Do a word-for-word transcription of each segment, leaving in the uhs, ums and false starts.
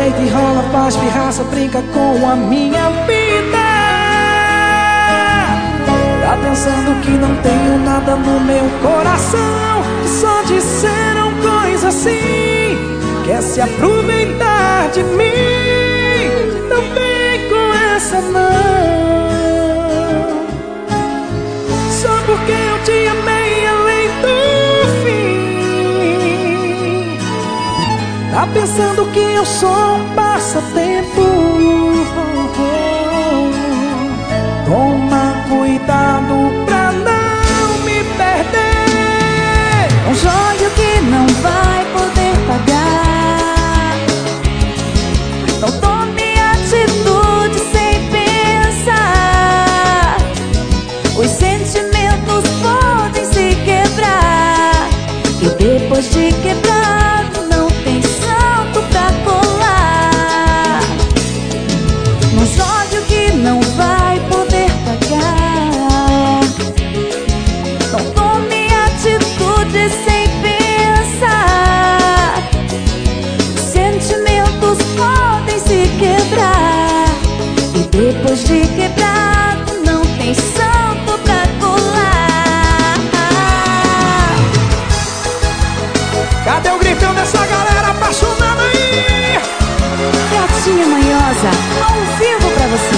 deita e rola, faz pirraça, brinca com a minha vida. Tá pensando que não tenho nada no meu coração, que só disseram coisa assim. Quer se aproveitar de mim? Não vem com essa não. Só porque eu te amei além do fim. Tá pensando que eu sou um passatempo? Toma cuidado pra não me perder. Um joio que não vai poder pagar. Não tome atitude sem pensar. Os sentimentos podem se quebrar, e depois de quebrado não tem santo pra colar. Um joio que não vai poder pagar. Não tome atitude sem pensar. Sentimentos podem se quebrar, e depois de quebrado não tem santo pra colar. Cadê o gritão dessa galera apaixonada aí? Gatinha Manhosa, ao vivo pra você.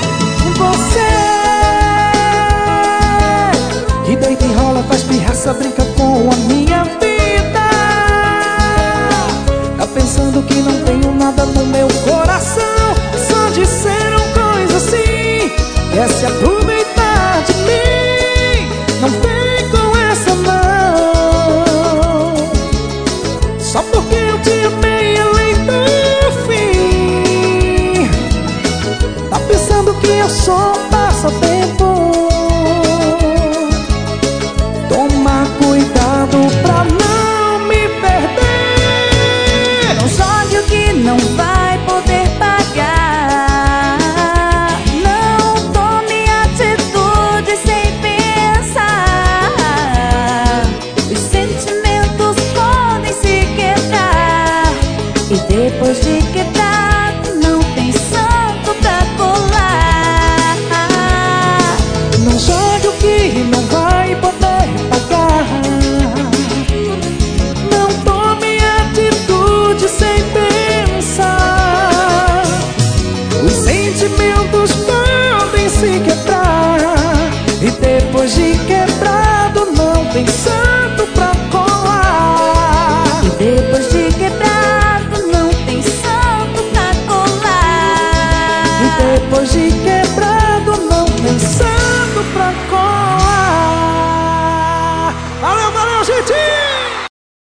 Você que deita e rola, faz pirraça, brinca